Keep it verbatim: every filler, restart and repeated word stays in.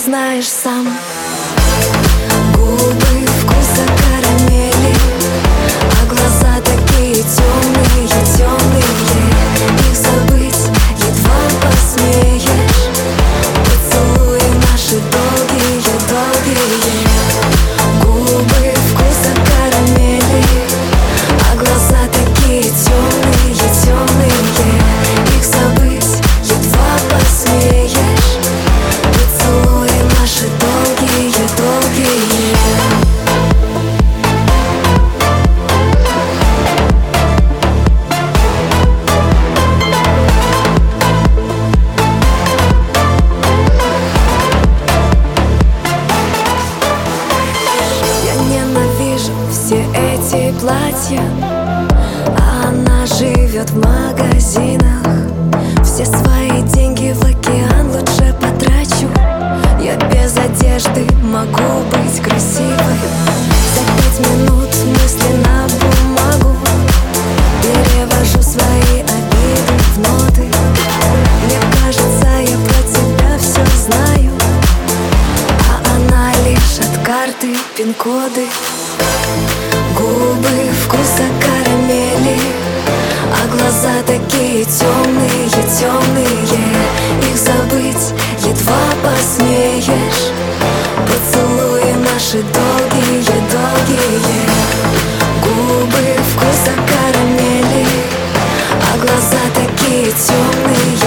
знаешь сам. Губы вкуса карамели, а глаза такие темные, темные. Их забыть едва посмеешь. Поцелуи наши долгие, долгие. Губы вкуса карамели, а глаза такие темные, темные. Их забыть едва посмеешь. Поцелуи наши долгие, долгие. Я ненавижу все эти платья, а она живет в магазинах. Все свои деньги в океан лучше потрачу. Я без одежды могу быть красивой. За пять минут мысли на бумагу перевожу свои обиды в ноты. Мне кажется, я про тебя все знаю, а она лишь от карты пин-коды. Губы вкуса карамели, а глаза такие темные, темные. Их забыть едва посмеешь. Поцелуи наши долгие, долгие. Губы вкуса карамели, а глаза такие темные.